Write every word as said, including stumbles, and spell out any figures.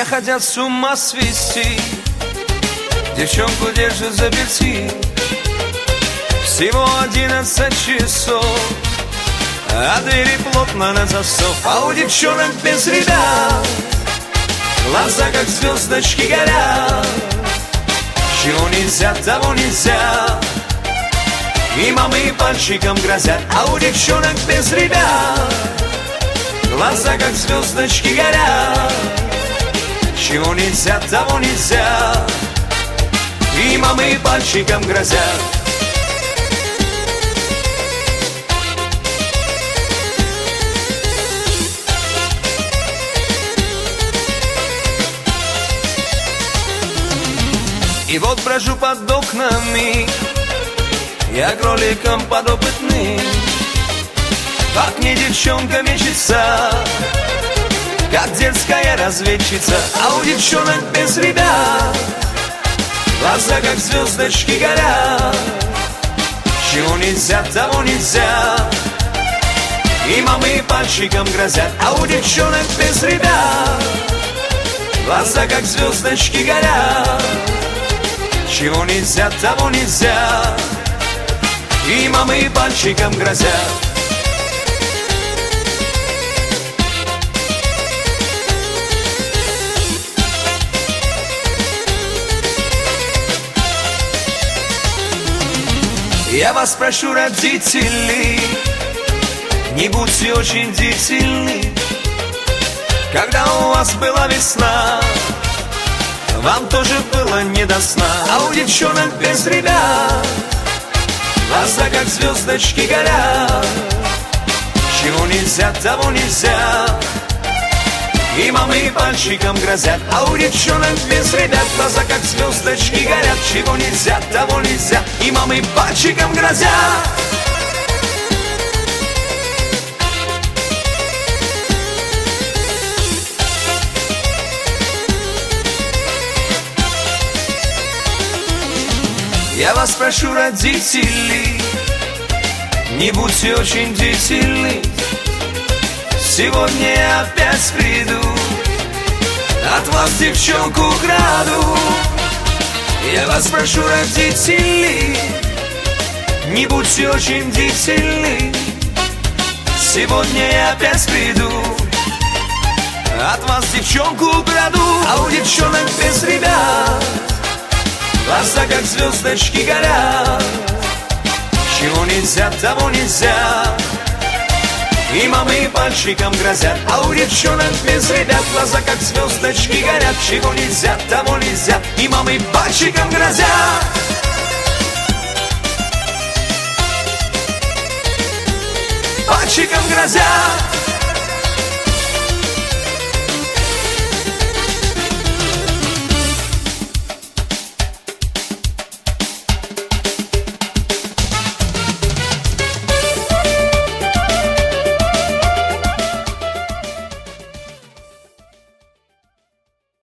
хотят с ума свести, девчонку держат заперти. Всего одиннадцать часов, а двери плотно на засов. А у девчонок без ребят глаза как звездочки горят. Чего нельзя, того нельзя, и мамы пальчиком грозят. А у девчонок без ребят глаза как звездочки горят. Чего нельзя, того нельзя, и мамы пальчиком грозят. И вот брожу под окнами, я кроликом подопытный. Как мне девчонка мечется, как дерзкая разведчица. А у девчонок без ребят глаза как звездочки горят. Чего нельзя, того нельзя, и мамы пальчиком грозят. А у девчонок без ребят глаза как звездочки горят. Чего нельзя, того нельзя, и мамы пальчиком грозят. Я вас прошу, родители, не будьте очень длительны. Когда у вас была весна, вам тоже было не до сна. А у девчонок без ребят глаза как звездочки горят. Чего нельзя, того нельзя, и мамы пальчиком грозят. А у девчонок без ребят глаза как звездочки горят. Чего нельзя, того нельзя, и мамы пальчиком грозят. Я вас прошу, родители, не будьте очень длительны. Сегодня я опять приду, от вас девчонку украду. Я вас прошу, родители, не будьте очень длительны. Сегодня я опять приду, от вас девчонку украду. А у девчонок без ребят глаза как звездочки горят. Чего нельзя, того нельзя, и мамы пальчиком грозят. А у девчонок без ребят глаза как звездочки горят. Чего нельзя, того нельзя, и мамы пальчиком грозят. Пальчиком грозят.